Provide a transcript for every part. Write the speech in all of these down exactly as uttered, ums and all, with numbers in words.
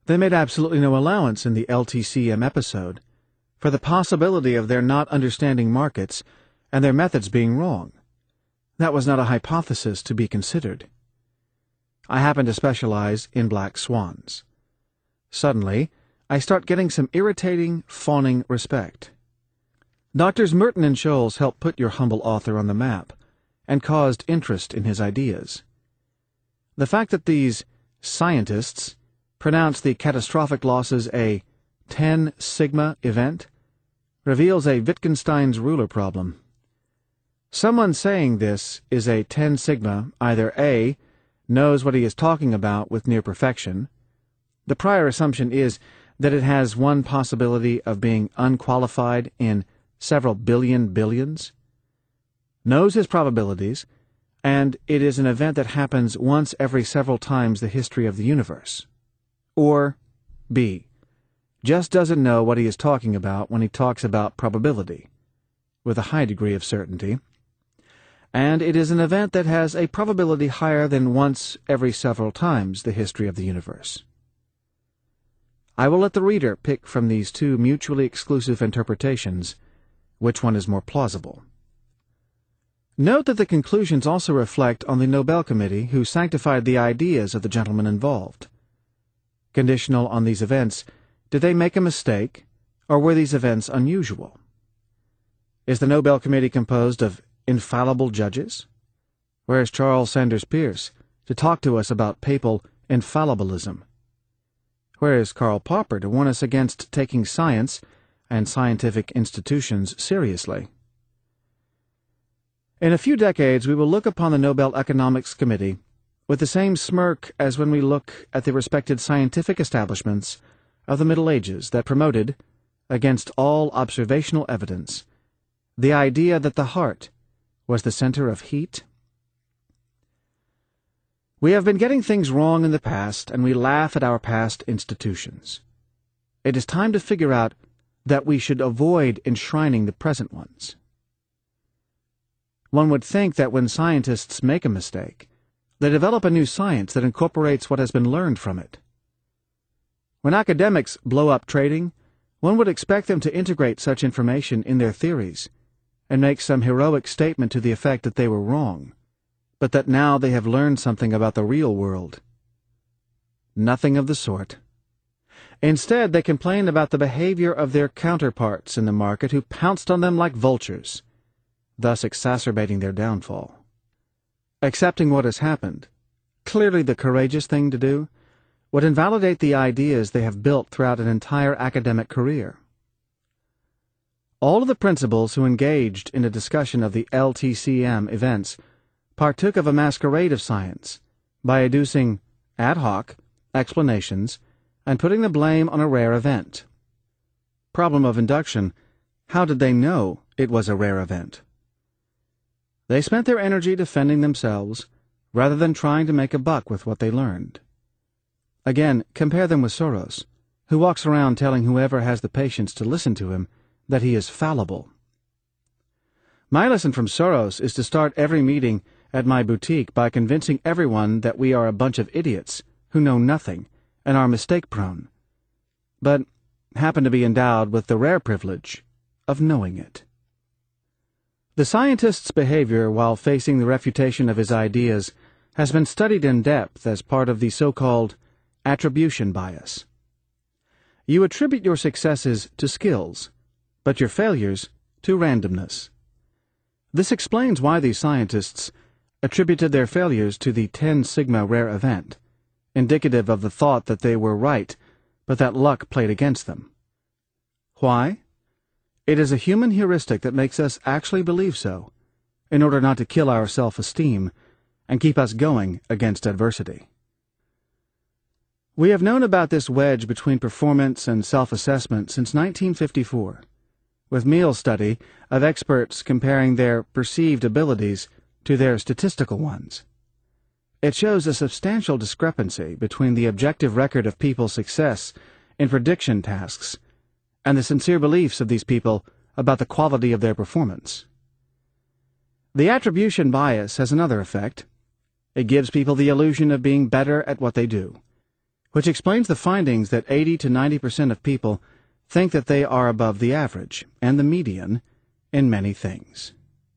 They made absolutely no allowance in the L T C M episode for the possibility of their not understanding markets and their methods being wrong. That was not a hypothesis to be considered. I happen to specialize in black swans. Suddenly, I start getting some irritating, fawning respect. Doctors Merton and Scholes helped put your humble author on the map and caused interest in his ideas. The fact that these scientists pronounce the catastrophic losses a ten sigma event reveals a Wittgenstein's ruler problem. Someone saying this is a ten sigma either A, knows what he is talking about with near perfection. The prior assumption is that it has one possibility of being unqualified in several billion billions, knows his probabilities, and it is an event that happens once every several times the history of the universe. Or B, just doesn't know what he is talking about when he talks about probability, with a high degree of certainty, and it is an event that has a probability higher than once every several times the history of the universe. I will let the reader pick from these two mutually exclusive interpretations which one is more plausible. Note that the conclusions also reflect on the Nobel Committee who sanctified the ideas of the gentlemen involved. Conditional on these events, did they make a mistake, or were these events unusual? Is the Nobel Committee composed of infallible judges? Where is Charles Sanders Peirce to talk to us about papal infallibilism? Where is Karl Popper to warn us against taking science and scientific institutions seriously? In a few decades we will look upon the Nobel Economics Committee with the same smirk as when we look at the respected scientific establishments of the Middle Ages that promoted, against all observational evidence, the idea that the heart was the center of heat. We have been getting things wrong in the past, and we laugh at our past institutions. It is time to figure out that we should avoid enshrining the present ones. One would think that when scientists make a mistake, they develop a new science that incorporates what has been learned from it. When academics blow up trading, one would expect them to integrate such information in their theories and make some heroic statement to the effect that they were wrong, but that now they have learned something about the real world. Nothing of the sort. Instead, they complain about the behavior of their counterparts in the market who pounced on them like vultures, thus exacerbating their downfall. Accepting what has happened, clearly the courageous thing to do, would invalidate the ideas they have built throughout an entire academic career. All of the principals who engaged in a discussion of the L T C M events partook of a masquerade of science by adducing ad hoc explanations and putting the blame on a rare event. Problem of induction: how did they know it was a rare event? They spent their energy defending themselves rather than trying to make a buck with what they learned. Again, compare them with Soros, who walks around telling whoever has the patience to listen to him that he is fallible. My lesson from Soros is to start every meeting at my boutique by convincing everyone that we are a bunch of idiots who know nothing and are mistake-prone, but happen to be endowed with the rare privilege of knowing it. The scientist's behavior while facing the refutation of his ideas has been studied in depth as part of the so-called attribution bias. You attribute your successes to skills, but your failures to randomness. This explains why these scientists attributed their failures to the ten sigma rare event, indicative of the thought that they were right, but that luck played against them. Why? It is a human heuristic that makes us actually believe so, in order not to kill our self-esteem and keep us going against adversity. We have known about this wedge between performance and self-assessment since nineteen fifty-four, with Meehl's study of experts comparing their perceived abilities to their statistical ones. It shows a substantial discrepancy between the objective record of people's success in prediction tasks and the sincere beliefs of these people about the quality of their performance. The attribution bias has another effect. It gives people the illusion of being better at what they do, which explains the findings that eighty to ninety percent of people think that they are above the average and the median in many things.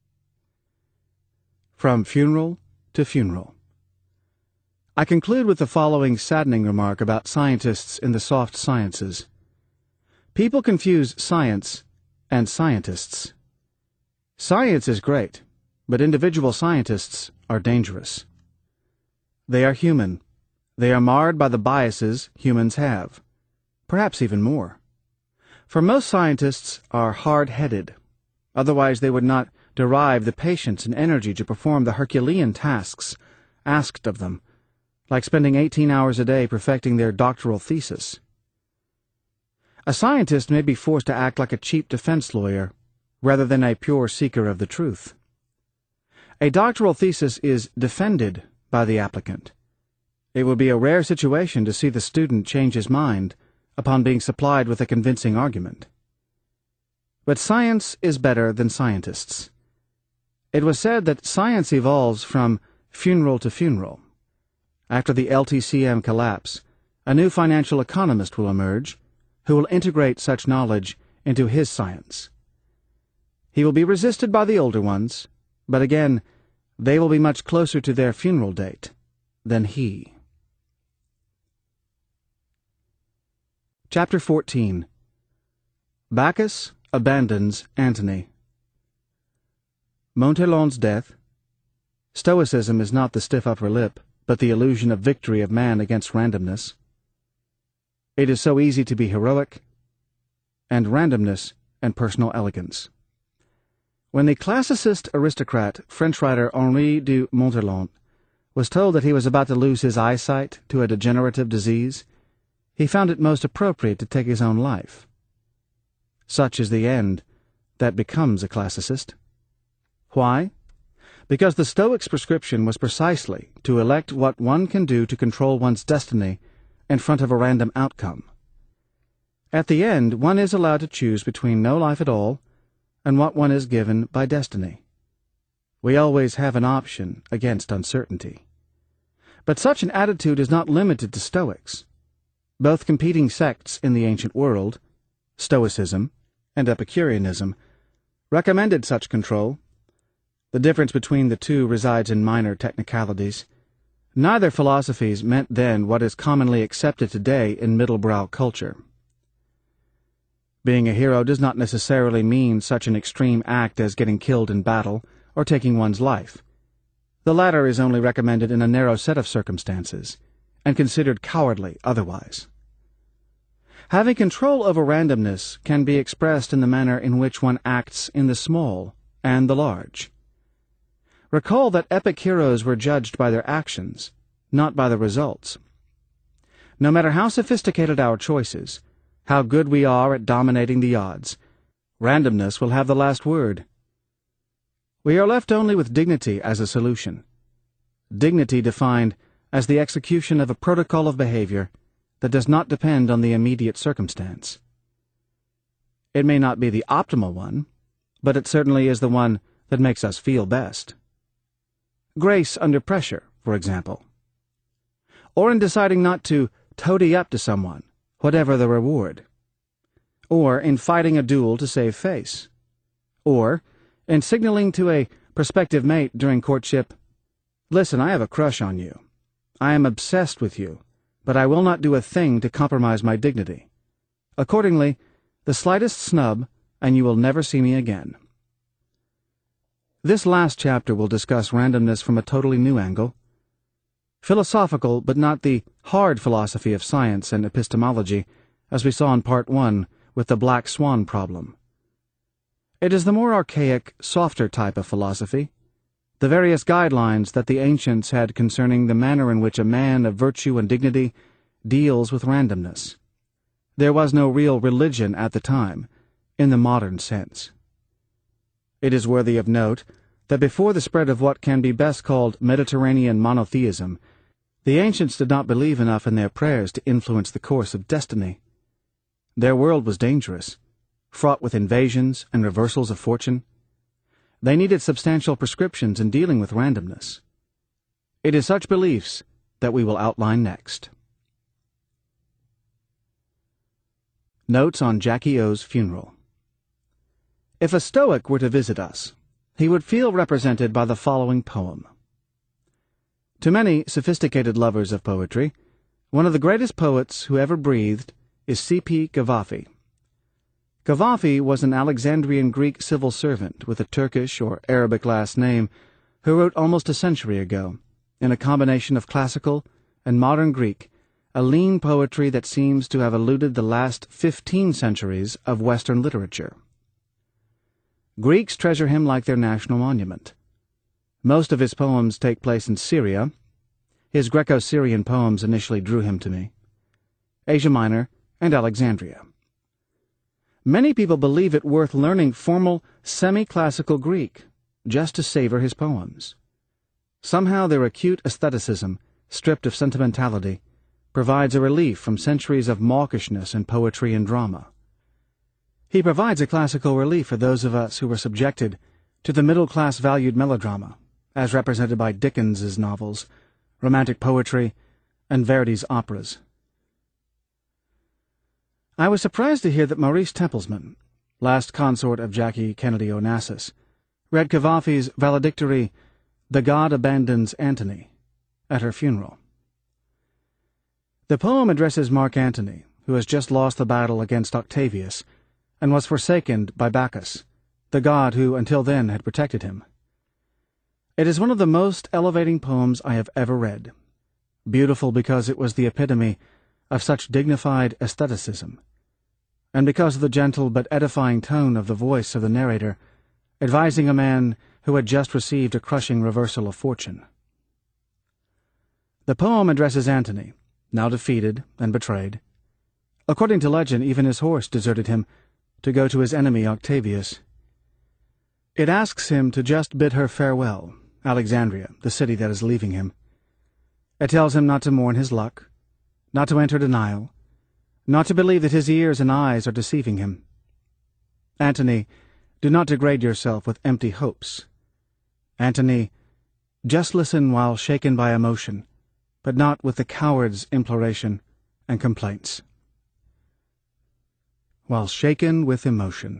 From Funeral to Funeral. I conclude with the following saddening remark about scientists in the soft sciences. People confuse science and scientists. Science is great, but individual scientists are dangerous. They are human. They are marred by the biases humans have, perhaps even more. For most scientists are hard-headed, otherwise they would not derive the patience and energy to perform the Herculean tasks asked of them, like spending eighteen hours a day perfecting their doctoral thesis. A scientist may be forced to act like a cheap defense lawyer rather than a pure seeker of the truth. A doctoral thesis is defended by the applicant. It would be a rare situation to see the student change his mind upon being supplied with a convincing argument. But science is better than scientists. It was said that science evolves from funeral to funeral. After the L T C M collapse, a new financial economist will emerge who will integrate such knowledge into his science. He will be resisted by the older ones, but again, they will be much closer to their funeral date than he. Chapter fourteen. Bacchus abandons Antony. Montholon's death. Stoicism is not the stiff upper lip, but the illusion of victory of man against randomness. It is so easy to be heroic, and randomness and personal elegance. When the classicist aristocrat French writer Henri de Montholon was told that he was about to lose his eyesight to a degenerative disease, he found it most appropriate to take his own life. Such is the end that becomes a classicist. Why? Because the Stoic's prescription was precisely to elect what one can do to control one's destiny in front of a random outcome. At the end, one is allowed to choose between no life at all and what one is given by destiny. We always have an option against uncertainty. But such an attitude is not limited to Stoics. Both competing sects in the ancient world, Stoicism and Epicureanism, recommended such control. The difference between the two resides in minor technicalities. Neither philosophies meant then what is commonly accepted today in middle-brow culture. Being a hero does not necessarily mean such an extreme act as getting killed in battle or taking one's life. The latter is only recommended in a narrow set of circumstances, and considered cowardly otherwise. Having control over randomness can be expressed in the manner in which one acts in the small and the large. Recall that epic heroes were judged by their actions, not by the results. No matter how sophisticated our choices, how good we are at dominating the odds, randomness will have the last word. We are left only with dignity as a solution. Dignity defined as the execution of a protocol of behavior that does not depend on the immediate circumstance. It may not be the optimal one, but it certainly is the one that makes us feel best. Grace under pressure, for example. Or in deciding not to toady up to someone, whatever the reward. Or in fighting a duel to save face. Or in signaling to a prospective mate during courtship, "Listen, I have a crush on you. I am obsessed with you, but I will not do a thing to compromise my dignity. Accordingly, the slightest snub, and you will never see me again." This last chapter will discuss randomness from a totally new angle. Philosophical, but not the hard philosophy of science and epistemology, as we saw in Part One with the Black Swan problem. It is the more archaic, softer type of philosophy, the various guidelines that the ancients had concerning the manner in which a man of virtue and dignity deals with randomness. There was no real religion at the time, in the modern sense. It is worthy of note that before the spread of what can be best called Mediterranean monotheism, the ancients did not believe enough in their prayers to influence the course of destiny. Their world was dangerous, fraught with invasions and reversals of fortune. They needed substantial prescriptions in dealing with randomness. It is such beliefs that we will outline next. Notes on Jackie O's Funeral. If a Stoic were to visit us, he would feel represented by the following poem. To many sophisticated lovers of poetry, one of the greatest poets who ever breathed is C P Cavafy. Cavafy was an Alexandrian Greek civil servant with a Turkish or Arabic last name who wrote almost a century ago, in a combination of classical and modern Greek, a lean poetry that seems to have eluded the last fifteen centuries of Western literature. Greeks treasure him like their national monument. Most of his poems take place in Syria. His Greco-Syrian poems initially drew him to me. Asia Minor and Alexandria. Many people believe it worth learning formal, semi-classical Greek just to savor his poems. Somehow their acute aestheticism, stripped of sentimentality, provides a relief from centuries of mawkishness in poetry and drama. He provides a classical relief for those of us who were subjected to the middle-class valued melodrama, as represented by Dickens's novels, romantic poetry, and Verdi's operas. I was surprised to hear that Maurice Templesman, last consort of Jackie Kennedy Onassis, read Cavafy's valedictory "The God Abandons Antony" at her funeral. The poem addresses Mark Antony, who has just lost the battle against Octavius and was forsaken by Bacchus, the god who until then had protected him. It is one of the most elevating poems I have ever read, beautiful because it was the epitome of such dignified aestheticism, and because of the gentle but edifying tone of the voice of the narrator, advising a man who had just received a crushing reversal of fortune. The poem addresses Antony, now defeated and betrayed. According to legend, even his horse deserted him to go to his enemy Octavius. It asks him to just bid her farewell, Alexandria, the city that is leaving him. It tells him not to mourn his luck, not to enter denial, not to believe that his ears and eyes are deceiving him. Antony, do not degrade yourself with empty hopes. Antony, just listen while shaken by emotion, but not with the coward's imploration and complaints. While shaken with emotion.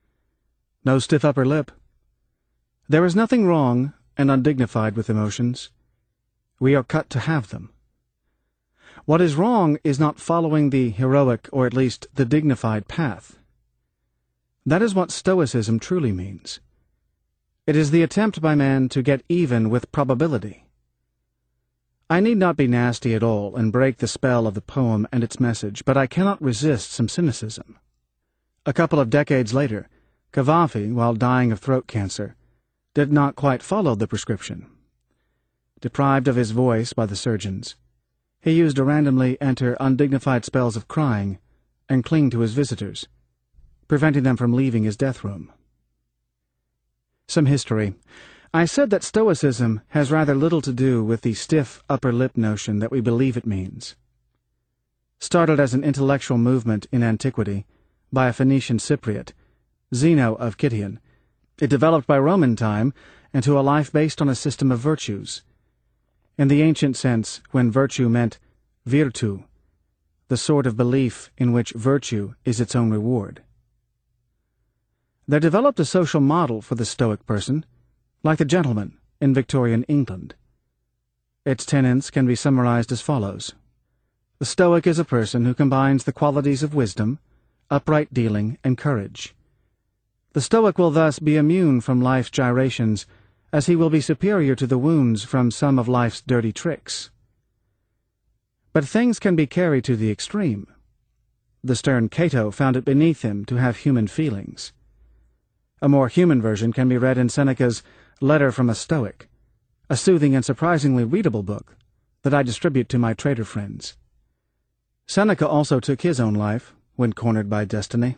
No stiff upper lip. There is nothing wrong and undignified with emotions. We are cut to have them. What is wrong is not following the heroic, or at least the dignified path. That is what Stoicism truly means. It is the attempt by man to get even with probability. I need not be nasty at all and break the spell of the poem and its message, but I cannot resist some cynicism. A couple of decades later, Cavafy, while dying of throat cancer, did not quite follow the prescription. Deprived of his voice by the surgeons, he used to randomly enter undignified spells of crying and cling to his visitors, preventing them from leaving his death room. Some history. I said that Stoicism has rather little to do with the stiff upper lip notion that we believe it means. Started as an intellectual movement in antiquity by a Phoenician Cypriot, Zeno of Citium, it developed by Roman time into a life based on a system of virtues. In the ancient sense, when virtue meant virtu, the sort of belief in which virtue is its own reward. There developed a social model for the Stoic person, like the gentleman in Victorian England. Its tenets can be summarized as follows. The Stoic is a person who combines the qualities of wisdom, upright dealing, and courage. The Stoic will thus be immune from life's gyrations, as he will be superior to the wounds from some of life's dirty tricks. But things can be carried to the extreme. The stern Cato found it beneath him to have human feelings. A more human version can be read in Seneca's Letter from a Stoic, a soothing and surprisingly readable book that I distribute to my trader friends. Seneca also took his own life when cornered by destiny.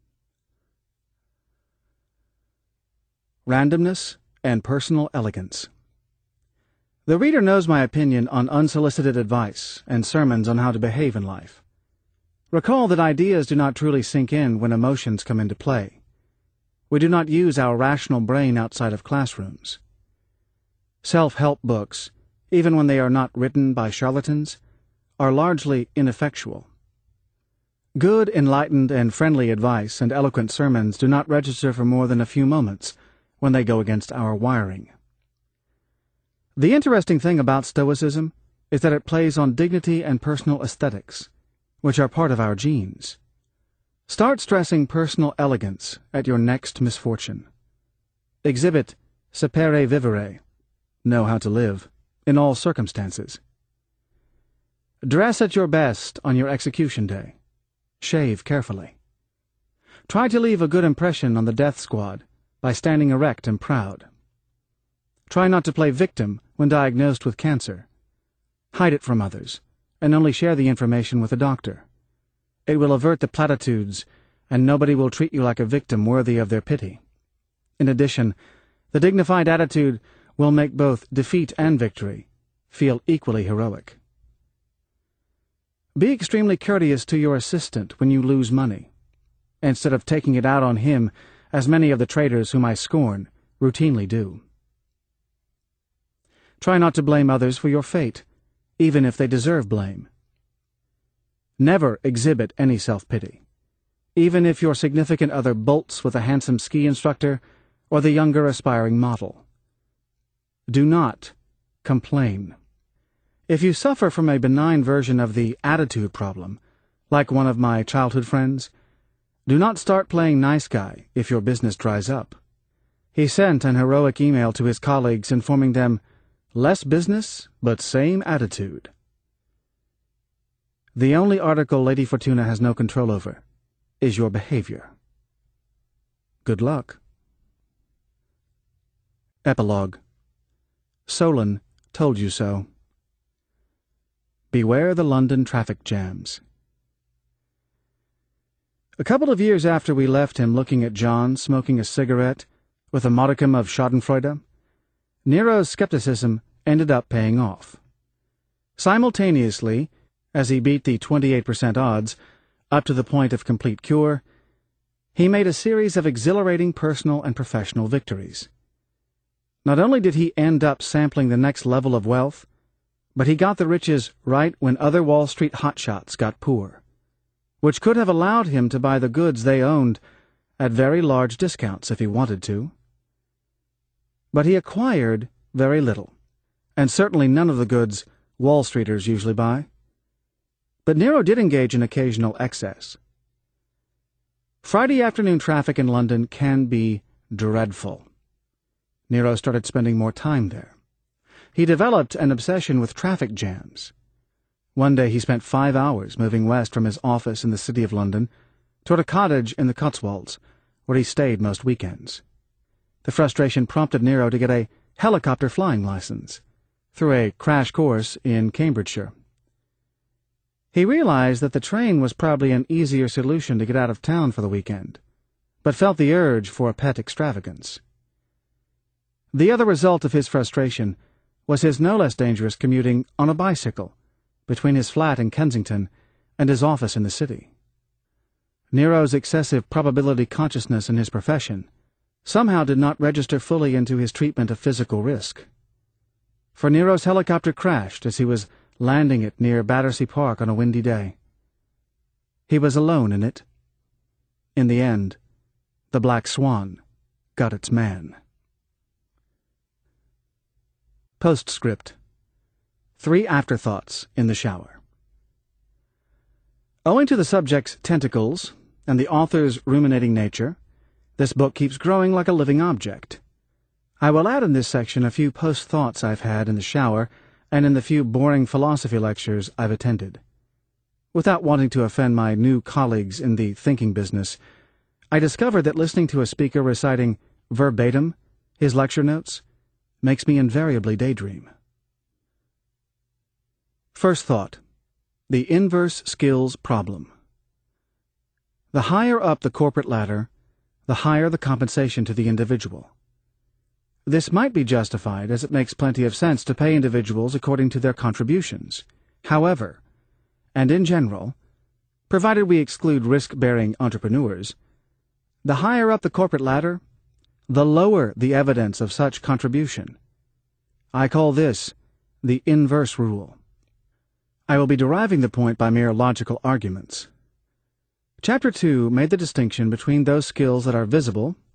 Randomness and personal elegance. The reader knows my opinion on unsolicited advice and sermons on how to behave in life. Recall that ideas do not truly sink in when emotions come into play. We do not use our rational brain outside of classrooms. Self-help books, even when they are not written by charlatans, are largely ineffectual. Good, enlightened, and friendly advice and eloquent sermons do not register for more than a few moments when they go against our wiring. The interesting thing about Stoicism is that it plays on dignity and personal aesthetics, which are part of our genes. Start stressing personal elegance at your next misfortune. Exhibit sapere vivere, know how to live, in all circumstances. Dress at your best on your execution day. Shave carefully. Try to leave a good impression on the death squad by standing erect and proud. Try not to play victim when diagnosed with cancer. Hide it from others, and only share the information with a doctor. It will avert the platitudes, and nobody will treat you like a victim worthy of their pity. In addition, the dignified attitude will make both defeat and victory feel equally heroic. Be extremely courteous to your assistant when you lose money, instead of taking it out on him, as many of the traders whom I scorn routinely do. Try not to blame others for your fate, even if they deserve blame. Never exhibit any self-pity, even if your significant other bolts with a handsome ski instructor or the younger aspiring model. Do not complain. If you suffer from a benign version of the attitude problem, like one of my childhood friends, do not start playing nice guy if your business dries up. He sent an heroic email to his colleagues informing them, "Less business, but same attitude." The only article Lady Fortuna has no control over is your behavior. Good luck. Epilogue. Solon told you so. Beware the London traffic jams. A couple of years after we left him looking at John smoking a cigarette with a modicum of schadenfreude, Nero's skepticism ended up paying off. Simultaneously, as he beat the twenty-eight percent odds up to the point of complete cure, he made a series of exhilarating personal and professional victories. Not only did he end up sampling the next level of wealth, but he got the riches right when other Wall Street hotshots got poor, which could have allowed him to buy the goods they owned at very large discounts if he wanted to. But he acquired very little, and certainly none of the goods Wall Streeters usually buy. But Nero did engage in occasional excess. Friday afternoon traffic in London can be dreadful. Nero started spending more time there. He developed an obsession with traffic jams. One day he spent five hours moving west from his office in the city of London toward a cottage in the Cotswolds, where he stayed most weekends. The frustration prompted Nero to get a helicopter flying license through a crash course in Cambridgeshire. He realized that the train was probably an easier solution to get out of town for the weekend, but felt the urge for a pet extravagance. The other result of his frustration was his no less dangerous commuting on a bicycle between his flat in Kensington and his office in the city. Nero's excessive probability consciousness in his profession somehow did not register fully into his treatment of physical risk. For Nero's helicopter crashed as he was landing it near Battersea Park on a windy day. He was alone in it. In the end, the Black Swan got its man. Postscript. Three afterthoughts in the shower. Owing to the subject's tentacles and the author's ruminating nature, this book keeps growing like a living object. I will add in this section a few post-thoughts I've had in the shower and in the few boring philosophy lectures I've attended. Without wanting to offend my new colleagues in the thinking business, I discovered that listening to a speaker reciting verbatim his lecture notes makes me invariably daydream. First thought. The inverse skills problem. The higher up the corporate ladder, the higher the compensation to the individual. This might be justified, as it makes plenty of sense to pay individuals according to their contributions. However, and in general, provided we exclude risk-bearing entrepreneurs, the higher up the corporate ladder, the lower the evidence of such contribution. I call this the inverse rule. I will be deriving the point by mere logical arguments. Chapter two made the distinction between those skills that are visible